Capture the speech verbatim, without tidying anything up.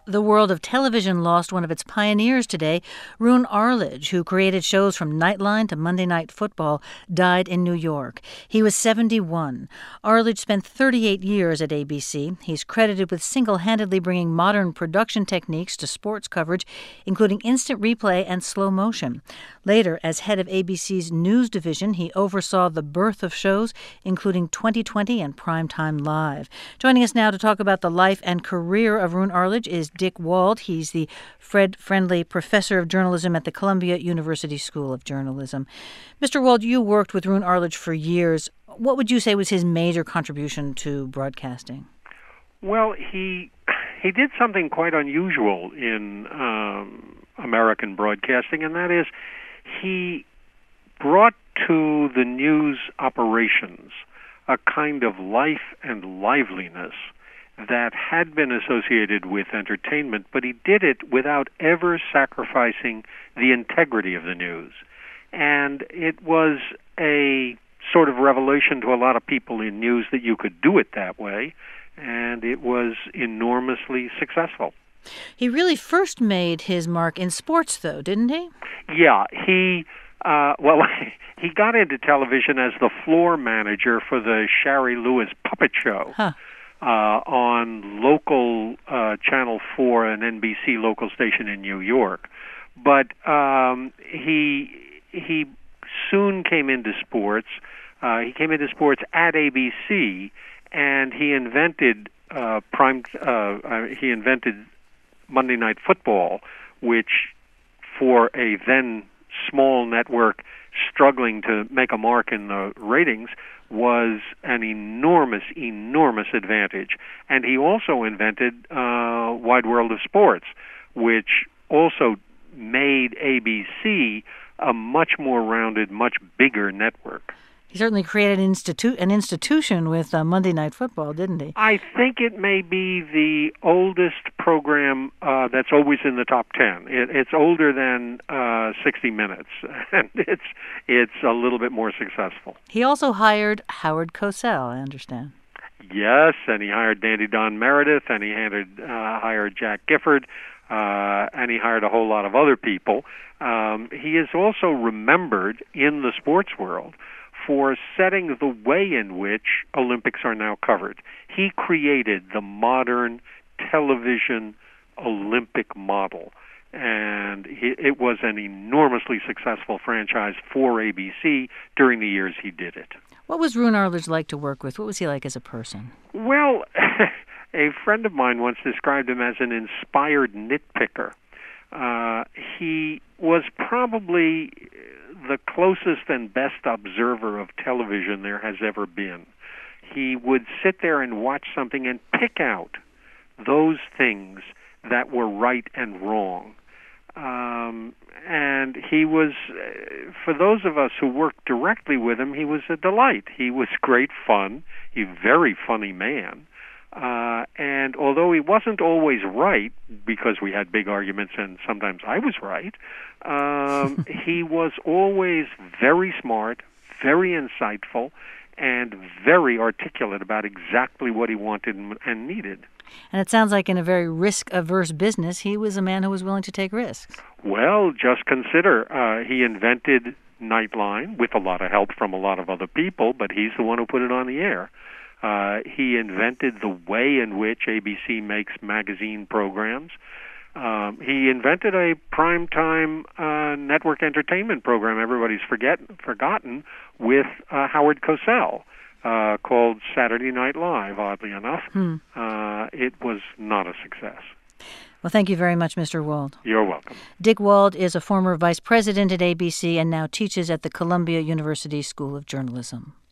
The world of television lost one of its pioneers today. Roone Arledge, who created shows from Nightline to Monday Night Football, died in New York. He was seventy-one. Arledge spent thirty-eight years at A B C. He's credited with single-handedly bringing modern production techniques to sports coverage, including instant replay and slow motion. Later, as head of A B C's news division, he oversaw the birth of shows, including twenty twenty and Primetime Live. Joining us now to talk about the life and career of Roone Arledge is Dick Wald. He's the Fred Friendly Professor of Journalism at the Columbia University School of Journalism. Mister Wald, you worked with Roone Arledge for years. What would you say was his major contribution to broadcasting? Well, he he did something quite unusual in um, American broadcasting, and that is he brought to the news operations a kind of life and liveliness that had been associated with entertainment, but he did it without ever sacrificing the integrity of the news. And it was a sort of revelation to a lot of people in news that you could do it that way, and it was enormously successful. He really first made his mark in sports, though, didn't he? Yeah, he, uh, well, he got into television as the floor manager for the Shari Lewis Puppet Show. Huh. Uh, on local uh, Channel four, an N B C local station in New York. But um, he he soon came into sports. Uh, he came into sports at A B C, and he invented uh, prime. Uh, uh, he invented Monday Night Football, which for a then small network struggling to make a mark in the ratings was an enormous, enormous advantage. And he also invented uh, Wide World of Sports, which also made A B C a much more rounded, much bigger network. He certainly created an, institu- an institution with uh, Monday Night Football, didn't he? I think it may be the oldest program uh, that's always in the top ten. It, it's older than uh, sixty minutes, and it's it's a little bit more successful. He also hired Howard Cosell, I understand. Yes, and he hired Dandy Don Meredith, and he hired, uh, hired Jack Gifford, uh, and he hired a whole lot of other people. Um, he is also remembered in the sports world for setting the way in which Olympics are now covered. He created the modern television Olympic model, and he, it was an enormously successful franchise for A B C during the years he did it. What was Roone Arledge like to work with? What was he like as a person? Well, a friend of mine once described him as an inspired nitpicker. Uh, he was probably the closest and best observer of television there has ever been. He would sit there and watch something and pick out those things that were right and wrong. Um, and he was, uh, for those of us who worked directly with him, he was a delight. He was great fun. He's a very funny man. Uh, and although he wasn't always right, because we had big arguments and sometimes I was right, um, he was always very smart, very insightful, and very articulate about exactly what he wanted and needed. And it sounds like in a very risk-averse business, he was a man who was willing to take risks. Well, just consider, uh, he invented Nightline with a lot of help from a lot of other people, but he's the one who put it on the air. Uh, he invented the way in which A B C makes magazine programs. Um, he invented a primetime uh, network entertainment program everybody's forget, forgotten with uh, Howard Cosell uh, called Saturday Night Live, oddly enough. Hmm. Uh, it was not a success. Well, thank you very much, Mister Wald. You're welcome. Dick Wald is a former vice president at A B C and now teaches at the Columbia University School of Journalism.